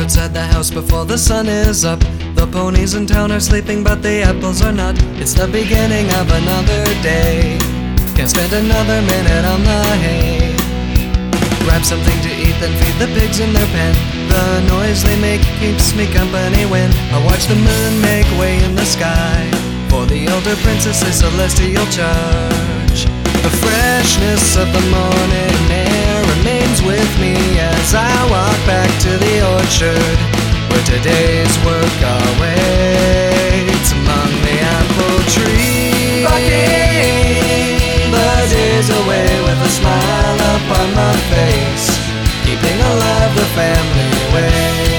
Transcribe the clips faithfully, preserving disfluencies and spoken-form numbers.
outside the house before the sun is up. The ponies in town are sleeping, but the apples are not. It's the beginning of another day. Can't stand another minute on the hay. Grab something to eat, then feed the pigs in their pen. The noise they make keeps me company when I watch the moon make way in the sky. For the elder princess's celestial charge. The freshness of the morning air remains with me as I walk back to the orchard, where today's work awaits among the apple trees. Bucking the days away with a smile upon my face, keeping alive the family ways.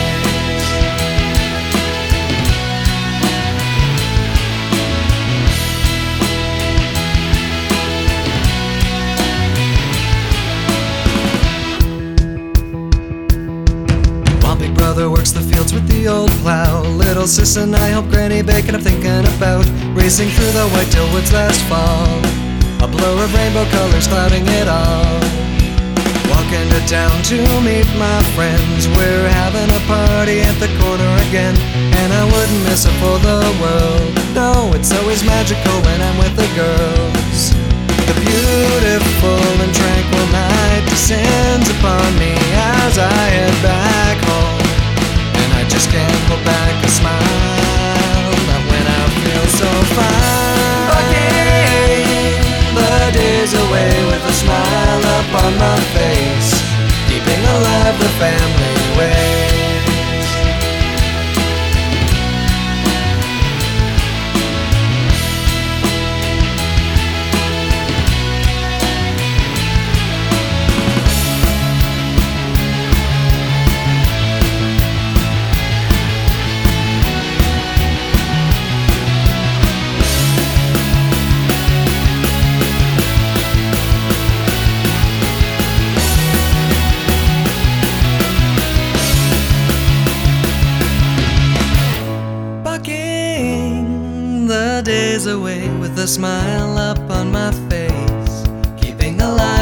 Big brother works the fields with the old plow. Little sis and I help Granny bake, and I'm thinking about racing through the whitetail woods last fall. A blur of rainbow colors clouding it all. Walking to town to meet my friends. We're having a party at the corner again, and I wouldn't miss it for the world. No, it's always magical when I'm with the girls. The beautiful and tranquil night descends upon me as I head back home, and I just can't hold back a smile, not when I feel so fine. Bucking the days away with a smile upon my face, keeping alive the family ways. The days away with a smile up on my face, keeping alive